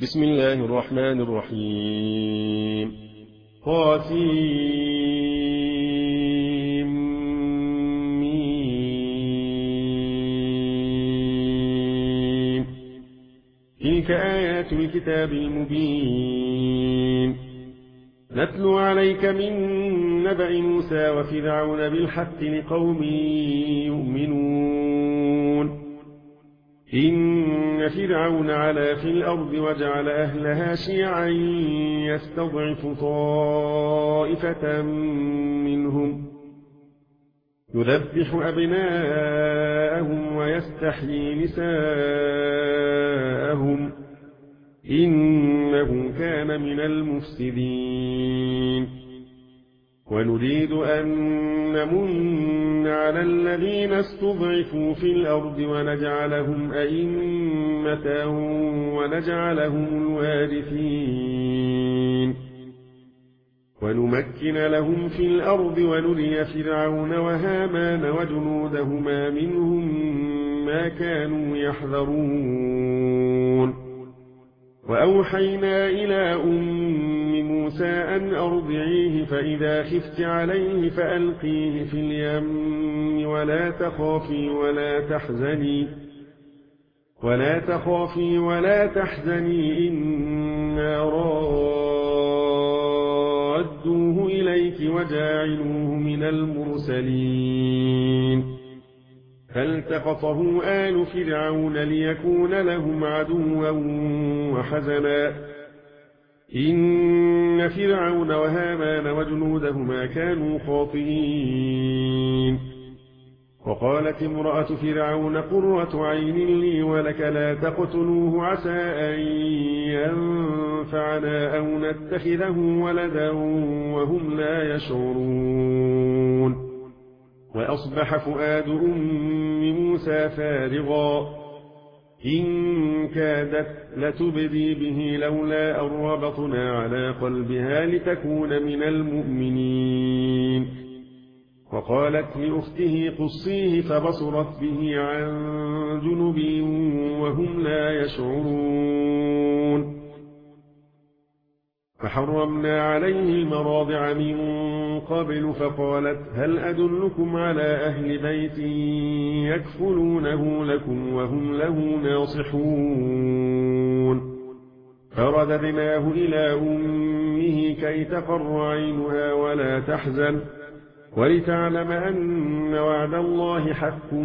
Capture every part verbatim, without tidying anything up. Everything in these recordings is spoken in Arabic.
بسم الله الرحمن الرحيم طاسيم تلك آيات الكتاب المبين نتلو عليك من نبأ موسى وفرعون بالحق لقوم يؤمنون إن فرعون علا في الأرض وجعل أهلها شيعا يستضعف طائفة منهم يذبح أبناءهم ويستحيي نساءهم إنه كان من المفسدين ونريد أن نمن على الذين استضعفوا في الأرض ونجعلهم أئمة ونجعلهم الوارثين ونمكن لهم في الأرض ونري فرعون وهامان وجنودهما منهم ما كانوا يحذرون وأوحينا إلى أم موسى أن أرضعيه فإذا خفت عليه فألقيه في اليم ولا تخافي ولا تحزني ولا تخافي ولا تحزني إنا رادوه إليك وجاعلوه من المرسلين فالتقطه آل فرعون ليكون لهم عدوا وحزنا إن فرعون وهامان وجنودهما كانوا خاطئين وقالت امرأة فرعون قرة عين لي ولك لا تقتلوه عسى أن ينفعنا أو نتخذه ولدا وهم لا يشعرون وأصبح فؤاد أم موسى فارغا إن كادت لتبدي به لولا أن ربطنا على قلبها لتكون من المؤمنين وقالت لأخته قصيه فبصرت به عن جنب وهم لا يشعرون فحرمنا عليه المراضع من قبل فقالت هل أدلكم على أهل بيت يكفلونه لكم وهم له ناصحون فرددناه إلى أمه كي تقر عينها ولا تحزن ولتعلم أن وعد الله حق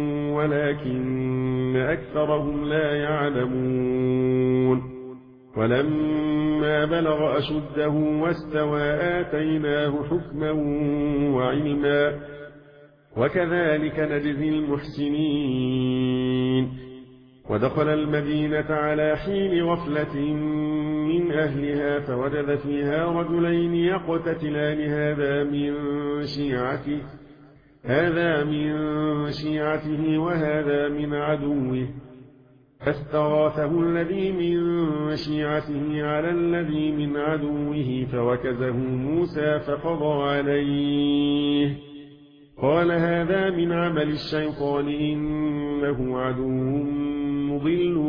ولكن أكثرهم لا يعلمون ولما بلغ أشده واستوى آتيناه حكما وعلما وكذلك نجزي المحسنين ودخل المدينة على حين غفلة من أهلها فوجد فيها رجلين يقتتلان هذا من شيعته هذا من شيعته وهذا من عدوه فاستغاثه الذي من شيعته على الذي من عدوه فوكزه موسى فقضى عليه قال هذا من عمل الشيطان إنه عدو مضل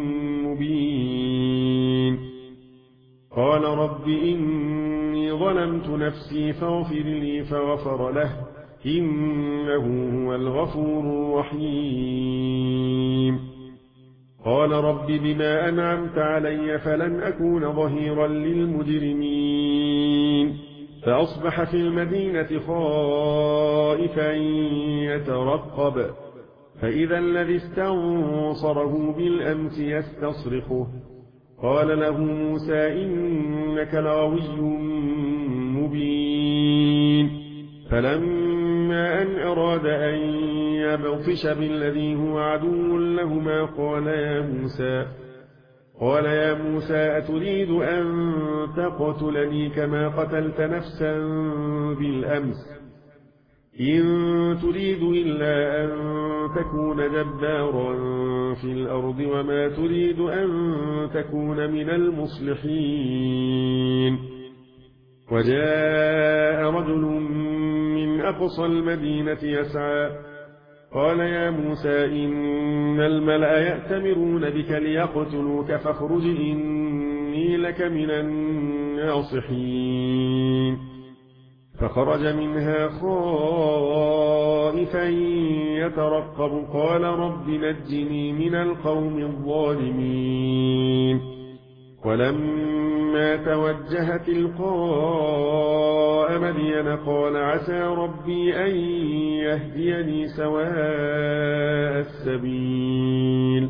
مبين قال رب إني ظلمت نفسي فاغفر لي فغفر له إنه هو الغفور الرحيم قال رب بما أنعمت علي فلن أكون ظهيرا للمجرمين فأصبح في المدينة خائفا يترقب فإذا الذي استنصره بالأمس يستصرخه قال له موسى إنك لغوي مبين فلما أن أراد أن يبطش بالذي هو عدو لهما قال يا موسى قال يا موسى أتريد أن تقتلني كما قتلت نفسا بالأمس إن تريد إلا أن تكون جبارا في الأرض وما تريد أن تكون من المصلحين وجاء رجل من أقصى المدينة يسعى قال يا موسى إن الملأ يأتمرون بك ليقتلوك فاخرج إني لك من الناصحين فخرج منها خائفا يترقب قال رب نجني من القوم الظالمين ولما توجه تلقاء مدين قال عسى ربي أن يهديني سواء السبيل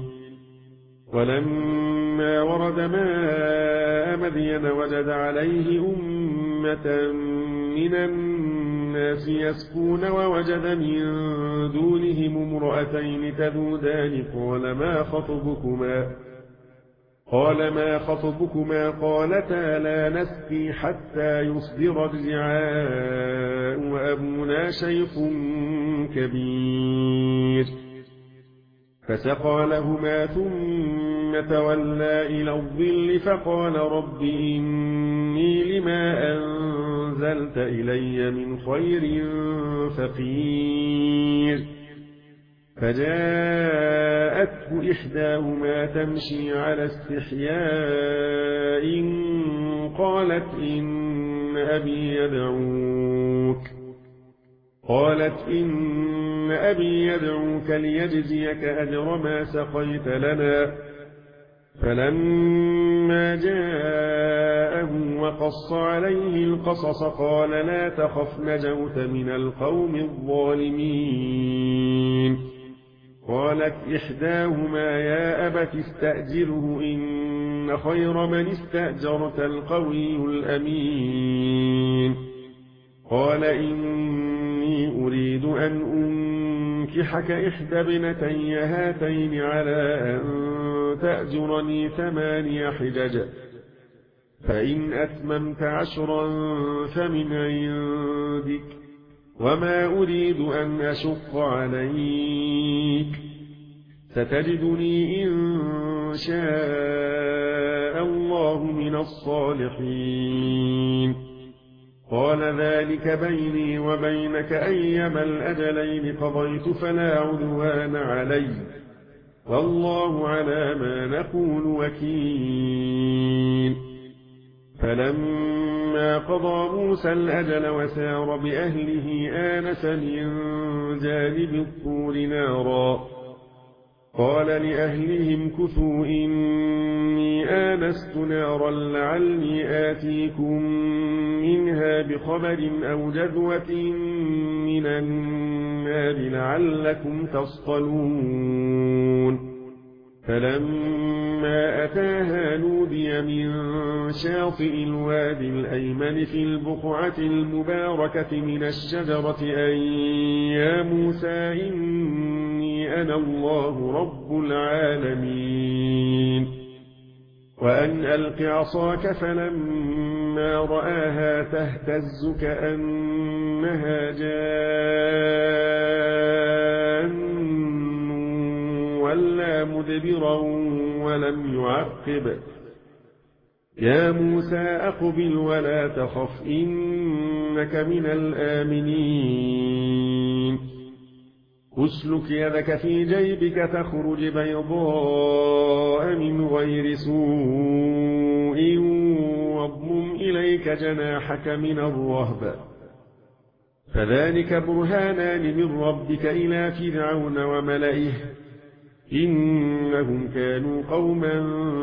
ولما ورد ماء مدين وجد عليه أمة من الناس يسكون ووجد من دونهم امرأتين تذودان قال ما خطبكما قال ما خطبكما قالتا لا نسقي حتى يصدر الرعاء وأبونا شيخ كبير فسقى لهما ثم تولى إلى الظل فقال رب إني لما أنزلت إلي من خير فقير فجاءته إحداهما تمشي على استحياء قالت إن أبي يدعوك قالت إن أبي يدعوك ليجزيك أجر ما سقيت لنا فلما جاءه وقص عليه القصص قال لا تخف نجوت من القوم الظالمين قالت إحداهما يا أبت استأجره إن خير من استأجرت القوي الأمين قال إني أريد أن أنكحك إحدى ابنتي هاتين على أن تأجرني ثماني حجج فإن أتممت عشرا فمن عندك وما أريد أن أشق عليك ستجدني إن شاء الله من الصالحين قال ذلك بيني وبينك أيما الأجلين قضيت فلا عدوان علي والله على ما نقول وكيل فلما قضى موسى الأجل وسار بأهله آنس من جانب الطور نارا قال لأهلهم كثوا إني آنست نارا لعلي آتيكم منها بخبر أو جذوة من النار لعلكم تصطلون فلما أتاها نودي من شاطئ الوادي الأيمن في البقعة المباركة من الشجرة أن يا موسى إني أنا الله رب العالمين وأن ألق عصاك فلما رآها تهتز كأنها جان ولا مدبرا ولم يعقب يا موسى أقبل ولا تخف إنك من الآمنين أسلك يدك في جيبك تخرج بيضاء من غير سوء واضمم إليك جناحك من الرهب فذلك برهانان من ربك إلى فرعون وملئه إنهم كانوا قوما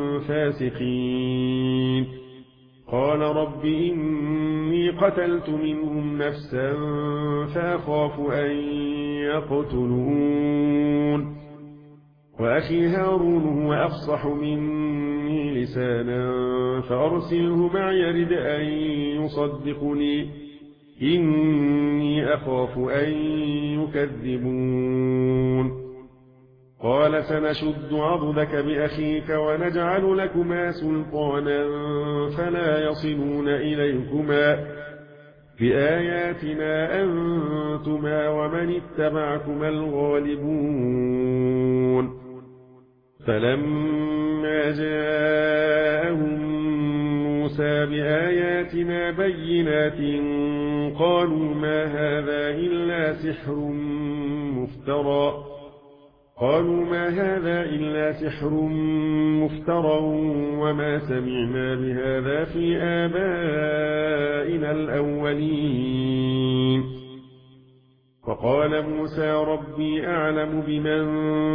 فاسقين قال رب إني قتلت منهم نفسا فأخاف أن يقتلون وأخي هارون هو أفصح مني لسانا فأرسله معي يرد أن يصدقني إني أخاف أن يكذبون قال سنشد عضدك بأخيك ونجعل لكما سلطانا فلا يصلون إليكما بآياتنا أنتما ومن اتبعكما الغالبون فلما جاءهم موسى بآياتنا بينات قالوا ما هذا إلا سحر مفترى قالوا ما هذا إلا سحر مفترى وما سمعنا بهذا في آبائنا الأولين فقال موسى ربي أعلم بمن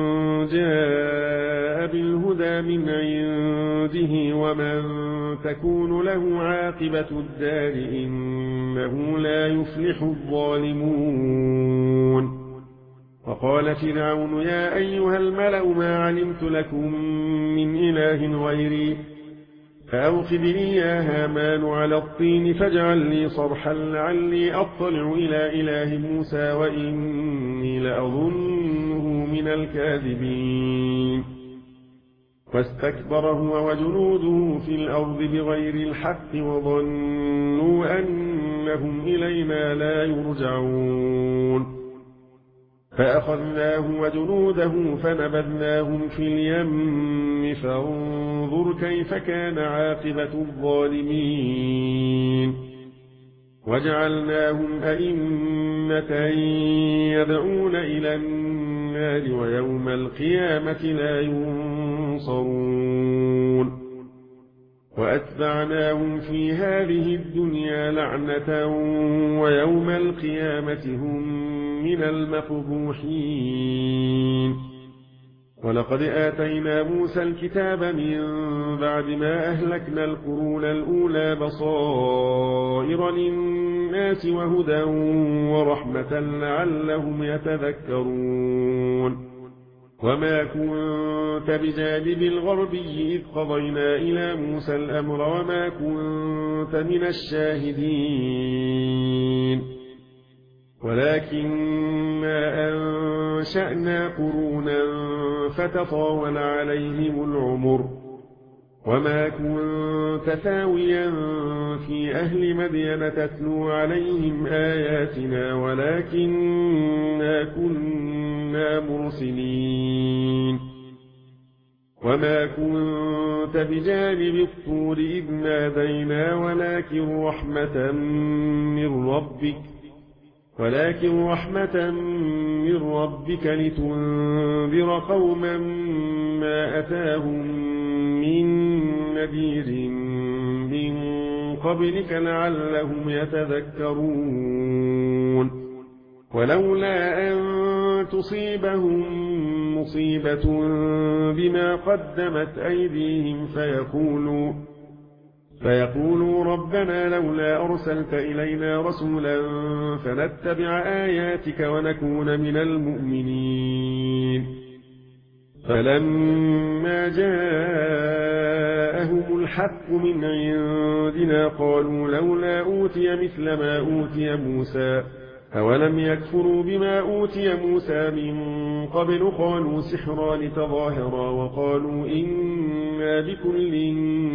جاء بالهدى من عنده ومن تكون له عاقبة الدار إنه لا يفلح الظالمون وقال فرعون يا أيها الملأ ما علمت لكم من إله غيري فأوقد لي يا هامان على الطين فاجعل لي صرحا لعلي أطلع إلى إله موسى وإني لأظنه من الكاذبين فاستكبر هو وجنوده في الأرض بغير الحق وظنوا أنهم إلينا لا يرجعون فأخذناه وجنوده فنبذناهم في اليم فانظر كيف كان عاقبة الظالمين وجعلناهم أئمة يدعون إلى النار ويوم القيامة لا ينصرون وأتبعناهم في هذه الدنيا لعنة ويوم القيامة هم من المفضوحين ولقد آتينا موسى الكتاب من بعد ما أهلكنا القرون الأولى بصائر للناس وهدى ورحمة لعلهم يتذكرون وما كنت بجانب الغربي إذ قضينا إلى موسى الأمر وما كنت من الشاهدين ولكننا أنشأنا قرونا فتطاول عليهم العمر وما كنت ثاويا في أهل مدين تتلو عليهم آياتنا ولكننا كنا مرسلين وما كنت بجانب الطور إذ نادينا ولكن رحمة من ربك ولكن رحمة من ربك لتنذر قوما ما أتاهم من نذير من قبلك لعلهم يتذكرون ولولا أن تصيبهم مصيبة بما قدمت أيديهم فيقولوا فيقولوا ربنا لولا أرسلت إلينا رسولا فنتبع آياتك ونكون من المؤمنين فلما جاءهم الحق من عندنا قالوا لولا أوتي مثل ما أوتي موسى أولم يكفروا بما أوتي موسى من قبل قالوا سحران تظاهرا وقالوا إنا بكل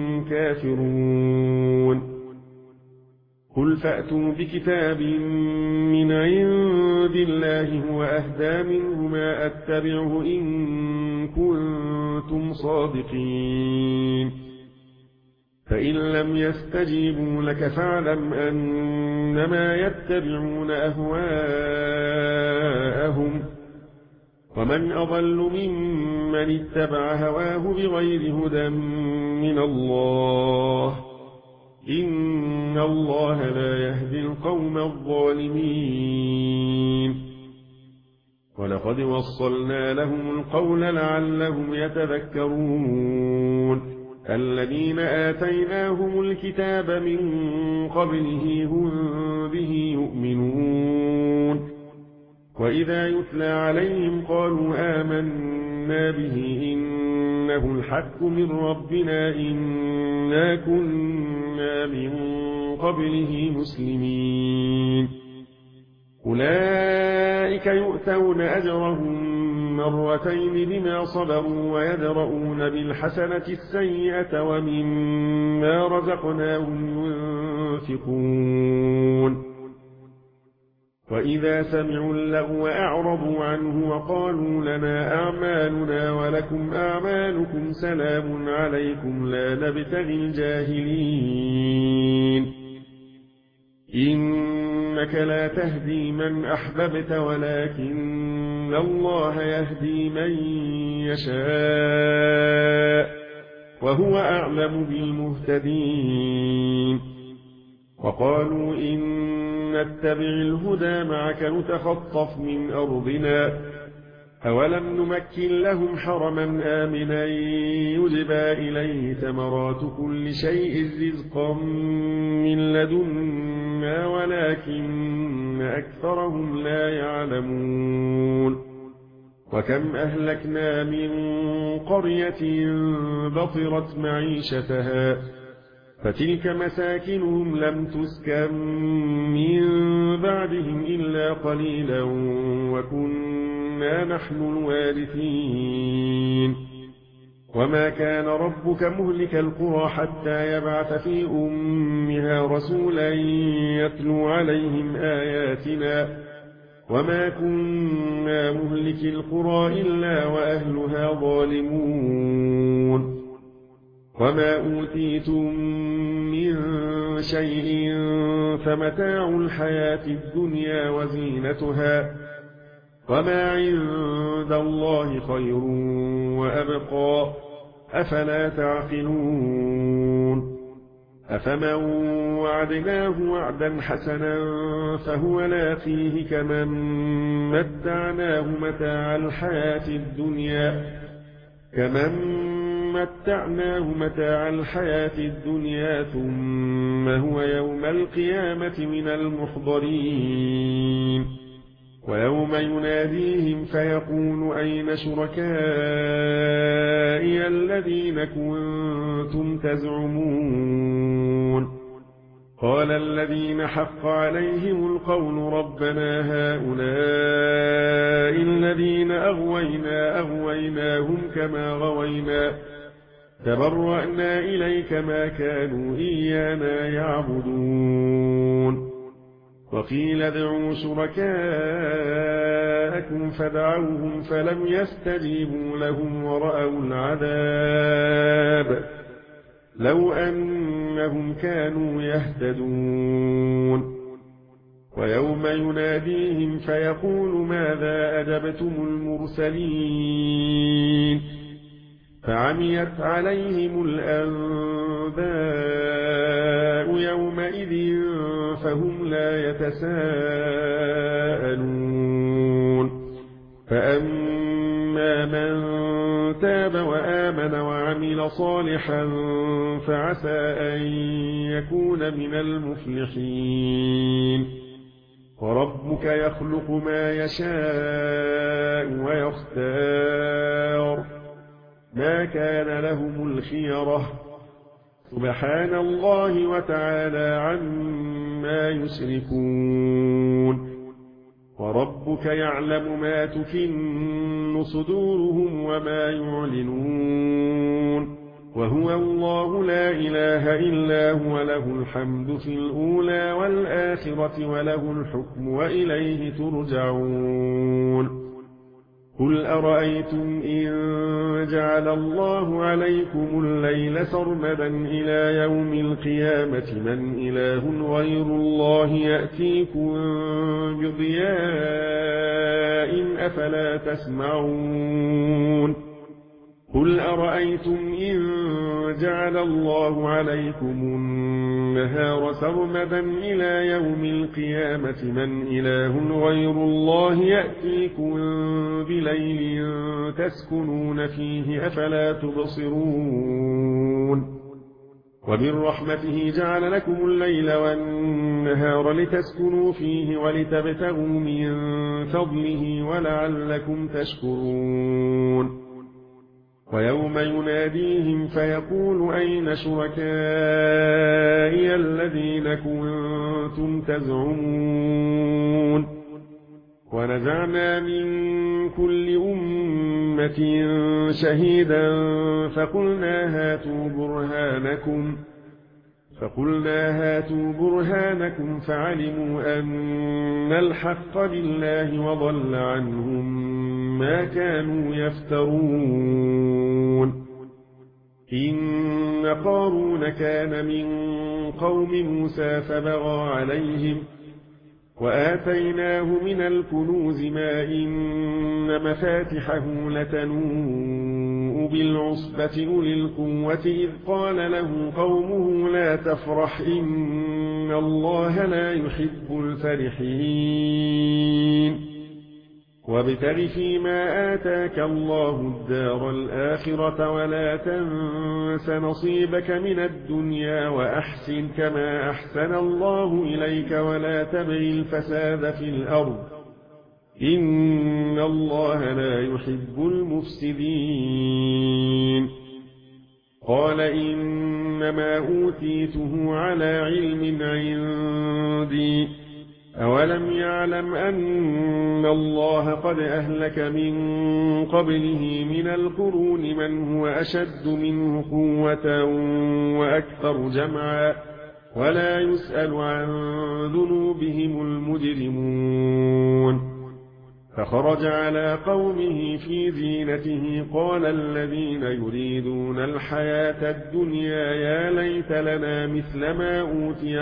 كافرون قل فأتوا بكتاب من عند الله هو أهدى منه ما أتبعه إن كنتم صادقين فإن لم يستجيبوا لك فاعلم أنما يتبعون أهواءهم ومن أضل ممن اتبع هواه بغير هدى من الله إن الله لا يهدي القوم الظالمين ولقد وصلنا لهم القول لعلهم يتذكرون الذين آتيناهم الكتاب من قبله هم به يؤمنون وإذا يتلى عليهم قالوا آمنا به إنه الحق من ربنا إنا كنا من قبله مسلمين أولئك يؤتون أجرهم مرتين بما صبروا ويدرؤون بالحسنة السيئة ومما رزقناهم ينفقون وإذا سمعوا اللغو أعرضوا عنه وقالوا لنا أعمالنا ولكم أعمالكم سلام عليكم لا نبتغي الجاهلين إن إنك لا تهدي من أحببت ولكن الله يهدي من يشاء وهو أعلم بالمهتدين. وقالوا إن نتبع الهدى معك نتخطف من أرضنا أولم نمكن لهم حرما آمنا يجبى إليه ثمرات كل شيء رزقا من لدنا ولكن أكثرهم لا يعلمون. وكم أهلكنا من قرية بطرت معيشتها فتلك مساكنهم لم تسكن من بعدهم إلا قليلا وكنا نحن الوارثين. وما كان ربك مهلك القرى حتى يبعث في أمها رسولا يتلو عليهم آياتنا وما كنا مهلك القرى إلا وأهلها ظالمون. وما أوتيتم من شيء فمتاع الحياة الدنيا وزينتها وما عند الله خير وأبقى أفلا تعقلون. أفمن وعدناه وعدا حسنا فهو لاقيه كمن متعناه متاع الحياة الدنيا كمن متعناه متاع الحياة الدنيا ثم هو يوم القيامة من المحضرين. ويوم يناديهم فيقول أين شركائي الذين كنتم تزعمون قال الذين حق عليهم القول ربنا هؤلاء الذين أغوينا أغويناهم كما غوينا تبرأنا إليك ما كانوا إيانا يعبدون. وقيل ادعوا شركاءكم فدعوهم فلم يستجيبوا لهم ورأوا العذاب لو أنهم كانوا يهتدون. ويوم يناديهم فيقول ماذا أجبتم المرسلين فعميت عليهم الأنباء يومئذ فهم لا يتساءلون. فأما من تاب وآمن وعمل صالحا فعسى أن يكون من المفلحين. وربك يخلق ما يشاء ويختار ما كان لهم الخيرة سبحان الله وتعالى عما يشركون. وربك يعلم ما تكن صدورهم وما يعلنون وهو الله لا إله إلا هو له الحمد في الأولى والآخرة وله الحكم وإليه ترجعون. قل أرأيتم إن جعل الله عليكم الليل سرمدا إلى يوم القيامة من إله غير الله يأتيكم بضياء أفلا تسمعون. قل أرأيتم إن جعل الله عليكم النهار سرمدا إلى يوم القيامة من إله غير الله يأتيكم بليل تسكنون فيه أفلا تبصرون. ومن رحمته جعل لكم الليل والنهار لتسكنوا فيه ولتبتغوا من فضله ولعلكم تشكرون. ويوم يناديهم فيقول أين شركائي الذين كنتم تزعمون ونزعنا من كل أمة شهيدا فقلنا هاتوا برهانكم فقلنا هاتوا برهانكم فعلموا أن الحق لله وضل عنهم ما كانوا يفترون. إن قارون كان من قوم موسى فبغى عليهم وآتيناه من الكنوز ما إن مفاتحه لتنوء بالعصبة أولي القوة إذ قال له قومه لا تفرح إن الله لا يحب الفرحين وابتغ فيما آتاك الله الدار الآخرة ولا تنس نصيبك من الدنيا وأحسن كما أحسن الله إليك ولا تبغ الفساد في الأرض إن الله لا يحب المفسدين قال إنما أوتيته على علم عندي أولم يعلم أن الله قد أهلك من قبله من القرون من هو أشد منه قوة وأكثر جمعا ولا يسأل عن ذنوبهم المجرمون فخرج على قومه في زينته قال الذين يريدون الحياة الدنيا يا ليت لنا مثل ما أوتي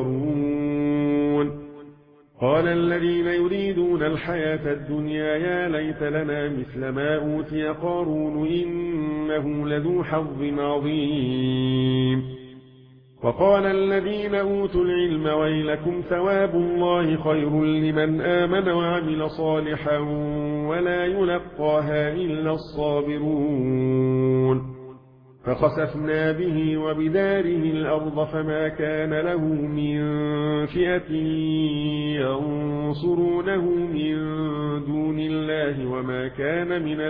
قارون قال الذين يريدون الحياة الدنيا يا ليت لنا مثل ما أوتي قارون إنه لذو حظ عظيم وقال الذين أوتوا العلم ويلكم ثواب الله خير لمن آمن وعمل صالحا ولا يلقاها إلا الصابرون فخسفنا به وبداره الأرض فما كان له من فئة ينصرونه من دون الله وما كان من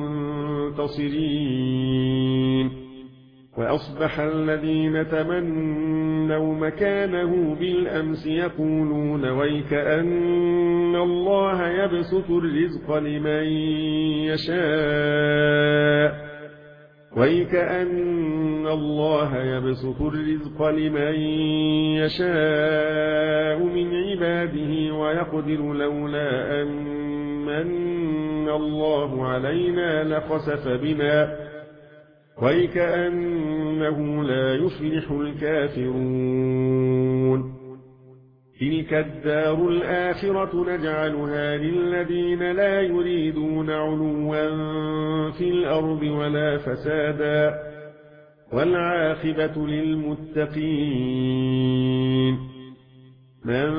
المنتصرين وأصبح الذين تمنوا مكانه بالأمس يقولون ويكأن الله يبسط الرزق لمن يشاء ويكأن الله يبسط الرزق لمن يشاء من عباده ويقدر لولا أن من الله علينا لخسف بنا ويكأنه لا يفلح الكافرون تلك الدار الآخرة نجعلها للذين لا يريدون علوا في الأرض ولا فسادا والعاقبة للمتقين من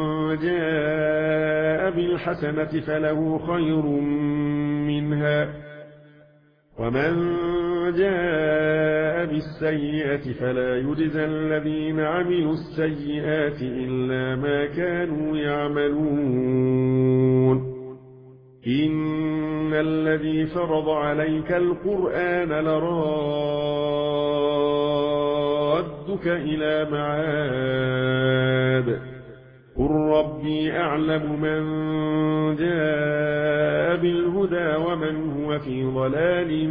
جاء بالحسنة فله خير منها ومن جاء بالسيئة فلا يجزى الذين عملوا السيئات إلا ما كانوا يعملون إن الذي فرض عليك القرآن لرادك إلى معاد قل ربي أعلم من جاء بالهدى ومن هو في ضلال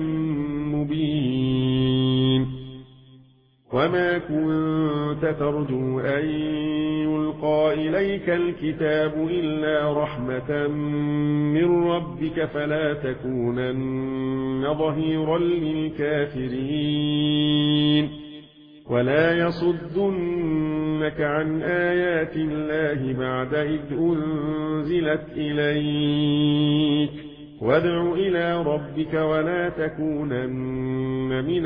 مبين وما كنت ترجو أن يلقى إليك الكتاب إلا رحمة من ربك فلا تكونن ظهيرا للكافرين ولا يصدنك عن آيات الله بعد إذ أنزلت إليك وادع إلى ربك ولا تكونن من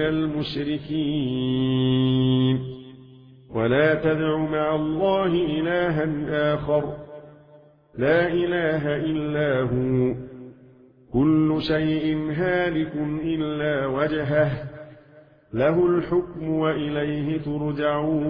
المشركين ولا تدع مع الله إلها آخر لا إله إلا هو كل شيء هالك إلا وجهه له الحكم وإليه ترجعون